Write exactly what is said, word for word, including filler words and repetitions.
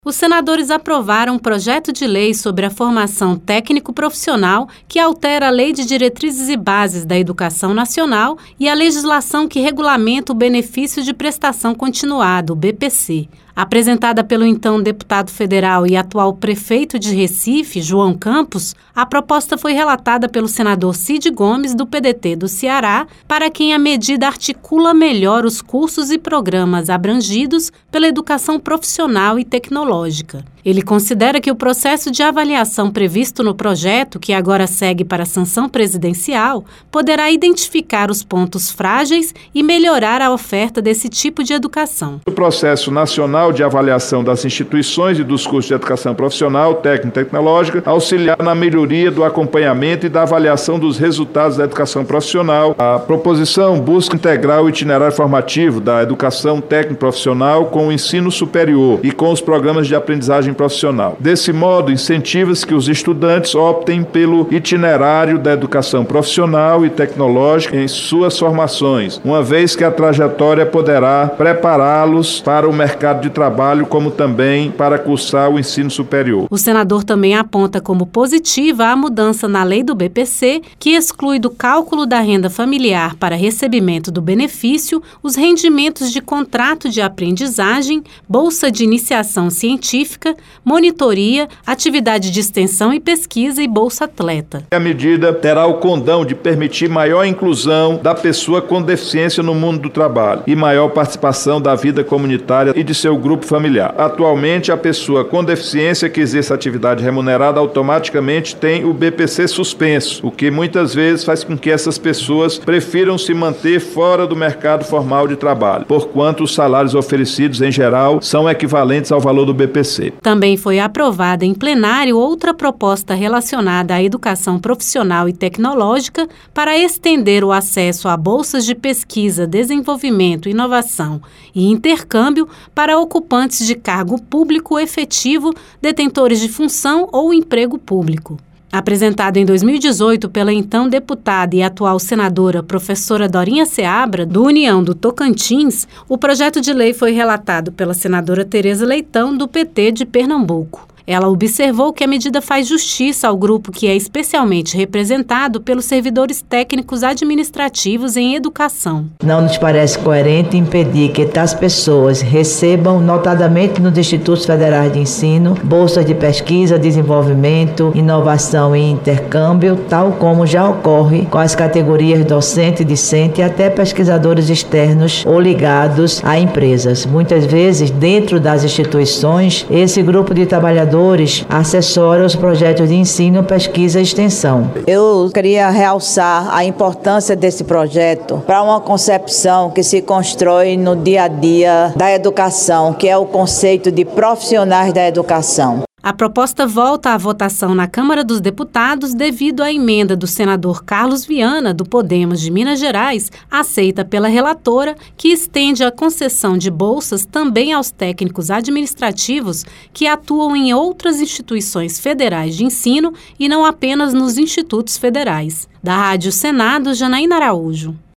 Os senadores aprovaram um projeto de lei sobre a formação técnico-profissional que altera a Lei de Diretrizes e Bases da Educação Nacional e a legislação que regulamenta o benefício de prestação continuada, o B P C. Apresentada pelo então deputado federal e atual prefeito de Recife, João Campos, a proposta foi relatada pelo senador Cid Gomes, do P D T do Ceará, para quem a medida articula melhor os cursos e programas abrangidos pela educação profissional e tecnológica. Ele considera que o processo de avaliação previsto no projeto, que agora segue para a sanção presidencial, poderá identificar os pontos frágeis e melhorar a oferta desse tipo de educação. O processo nacional de avaliação das instituições e dos cursos de educação profissional, técnica e tecnológica, auxiliar na melhoria do acompanhamento e da avaliação dos resultados da educação profissional. A proposição busca integrar o itinerário formativo da educação técnica profissional com o ensino superior e com os programas de aprendizagem profissional. Desse modo, incentiva-se que os estudantes optem pelo itinerário da educação profissional e tecnológica em suas formações, uma vez que a trajetória poderá prepará-los para o mercado de trabalho, como também para cursar o ensino superior. O senador também aponta como positiva a mudança na lei do B P C, que exclui do cálculo da renda familiar para recebimento do benefício os rendimentos de contrato de aprendizagem, bolsa de iniciação científica, monitoria, atividade de extensão e pesquisa e bolsa atleta. A medida terá o condão de permitir maior inclusão da pessoa com deficiência no mundo do trabalho e maior participação da vida comunitária e de seu grupo familiar. Atualmente, a pessoa com deficiência que exerce atividade remunerada automaticamente tem o B P C suspenso, o que muitas vezes faz com que essas pessoas prefiram se manter fora do mercado formal de trabalho, porquanto os salários oferecidos, em geral, são equivalentes ao valor do B P C. Também foi aprovada em plenário outra proposta relacionada à educação profissional e tecnológica para estender o acesso a bolsas de pesquisa, desenvolvimento, inovação e intercâmbio para ocupantes de cargo público efetivo, detentores de função ou emprego público. Apresentado em dois mil e dezoito pela então deputada e atual senadora professora Dorinha Seabra, do União do Tocantins, o projeto de lei foi relatado pela senadora Tereza Leitão, do P T de Pernambuco. Ela observou que a medida faz justiça ao grupo que é especialmente representado pelos servidores técnicos administrativos em educação. Não nos parece coerente impedir que tais pessoas recebam, notadamente nos institutos federais de ensino, bolsas de pesquisa, desenvolvimento, inovação e intercâmbio, tal como já ocorre com as categorias docente, discente e até pesquisadores externos ou ligados a empresas. Muitas vezes, dentro das instituições, esse grupo de trabalhadores assessora os projetos de ensino, pesquisa e extensão. Eu queria realçar a importância desse projeto para uma concepção que se constrói no dia a dia da educação, que é o conceito de profissionais da educação. A proposta volta à votação na Câmara dos Deputados devido à emenda do senador Carlos Viana, do Podemos de Minas Gerais, aceita pela relatora, que estende a concessão de bolsas também aos técnicos administrativos que atuam em outras instituições federais de ensino e não apenas nos institutos federais. Da Rádio Senado, Janaína Araújo.